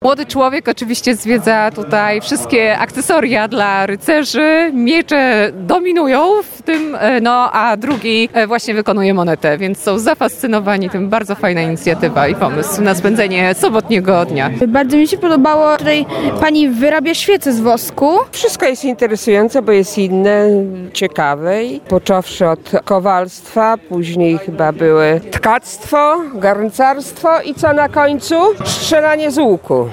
Młody człowiek oczywiście zwiedza tutaj wszystkie akcesoria dla rycerzy, miecze dominują w tym, a drugi właśnie wykonuje monetę, więc są zafascynowani tym. Bardzo fajna inicjatywa i pomysł na spędzenie sobotniego dnia. Bardzo mi się podobało, tutaj pani wyrabia świece z wosku. Wszystko jest interesujące, bo jest inne, ciekawe. Począwszy od kowalstwa, później chyba były tkactwo, garncarstwo i co na końcu? Strzelanie z łuku.